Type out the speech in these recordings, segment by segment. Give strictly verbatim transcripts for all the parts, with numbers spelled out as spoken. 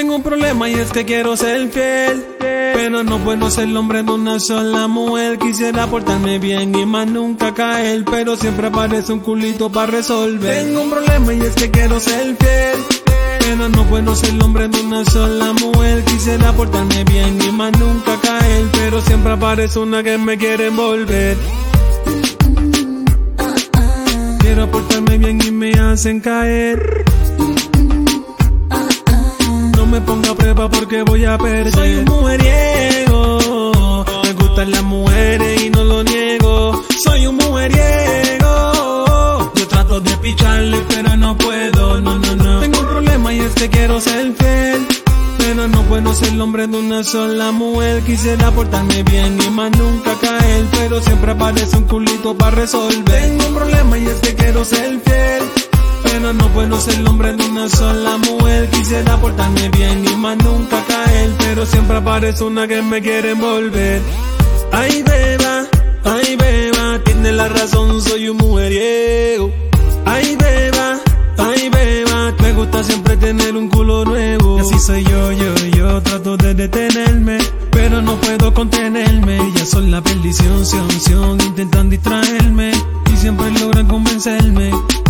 Tengo un problema y es que quiero ser fiel, pero no puedo ser el hombre de una sola mujer. Quisiera portarme bien y más nunca caer, pero siempre aparece un culito para resolver. Tengo un problema y es que quiero ser fiel, pero no puedo ser el hombre de una sola mujer. Quisiera portarme bien y más nunca caer, pero siempre aparece una que me quiere envolver. Quiero portarme bien y me hacen caer. No me ponga a prueba porque voy a perder. Soy un mujeriego, me gustan las mujeres y no lo niego. Soy un mujeriego, yo trato de picharle pero no puedo, no, no, no. Tengo un problema y es que quiero ser fiel, pero no puedo ser el hombre de una sola mujer. Quisiera portarme bien y más nunca caer, pero siempre aparece un culito para resolver. Tengo un problema y es que quiero ser fiel, pero no puedo ser el hombre de una sola mujer. Quisiera portarme bien y más nunca caer, pero siempre aparece una que me quiere envolver. Ay beba, ay beba, tiene la razón, soy un mujeriego. Ay beba, ay beba, me gusta siempre tener un culo nuevo. Y así soy yo, yo, yo trato de detenerme, pero no puedo contenerme. Ya son la perdición, sion, sion, intentan distraerme y siempre logran convencerme.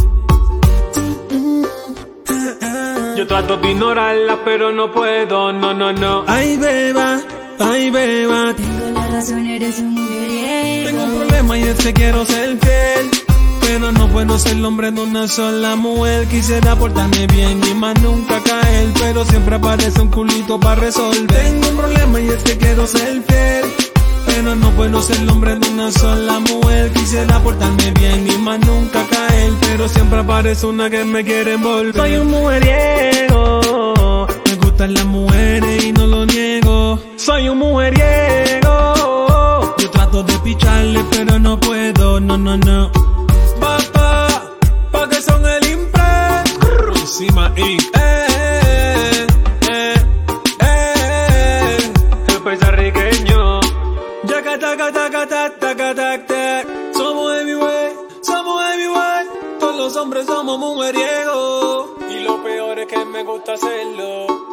Yo trato de ignorarla, pero no puedo, no, no, no. Ay beba, ay beba, tengo la razón, eres un mujeriego. Tengo un problema y es que quiero ser fiel, pero no puedo ser el hombre de una sola mujer. Quisiera portarme bien y más nunca caer, pero siempre aparece un culito para resolver. Tengo un problema y es que quiero ser fiel, pero no puedo ser el hombre de una sola mujer. Quisiera portarme bien y más nunca caer, pero siempre aparece una que me quiere envolver. Soy un mujeriego, me gustan las mujeres y no lo niego. Soy un mujeriego, yo trato de picharle pero no puedo, no, no, no. Papá, pa' que son el impre encima y eh, eh, eh, el puertorriqueño. Yaca, taca, taca, taca, taca, taca. Somos heavyweight, somos heavyweight. Todos los hombres somos mujeriegos, y lo peor es que me gusta hacerlo.